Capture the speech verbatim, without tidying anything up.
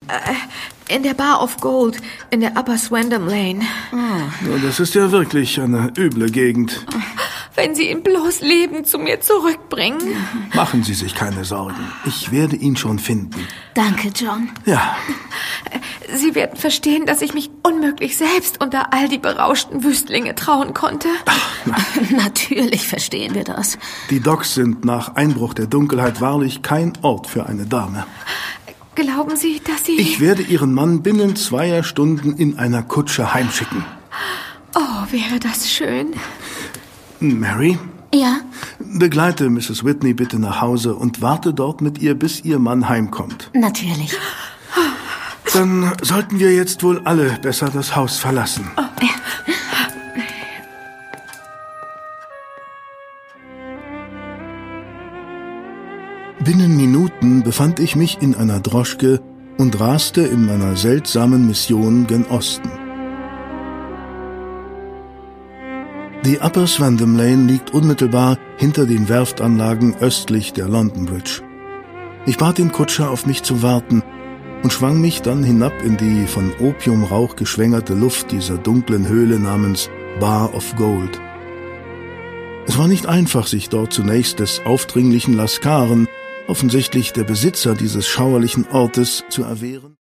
Äh, in der Bar of Gold, in der Upper Swandam Lane. Oh. Ja, das ist ja wirklich eine üble Gegend. Wenn Sie ihn bloß lebend zu mir zurückbringen. Machen Sie sich keine Sorgen. Ich werde ihn schon finden. Danke, John. Ja. Sie werden verstehen, dass ich mich unmöglich selbst unter all die berauschten Wüstlinge trauen konnte. Ach, natürlich verstehen wir das. Die Docks sind nach Einbruch der Dunkelheit wahrlich kein Ort für eine Dame. Glauben Sie, dass Sie... Ich werde Ihren Mann binnen zweier Stunden in einer Kutsche heimschicken. Oh, wäre das schön. Mary? Ja? Begleite Misses Whitney bitte nach Hause und warte dort mit ihr, bis ihr Mann heimkommt. Natürlich. Dann sollten wir jetzt wohl alle besser das Haus verlassen. Oh. Ja. Binnen Minuten befand ich mich in einer Droschke und raste in meiner seltsamen Mission gen Osten. Die Upper Swandam Lane liegt unmittelbar hinter den Werftanlagen östlich der London Bridge. Ich bat den Kutscher, auf mich zu warten, und schwang mich dann hinab in die von Opiumrauch geschwängerte Luft dieser dunklen Höhle namens Bar of Gold. Es war nicht einfach, sich dort zunächst des aufdringlichen Laskaren, offensichtlich der Besitzer dieses schauerlichen Ortes, zu erwehren.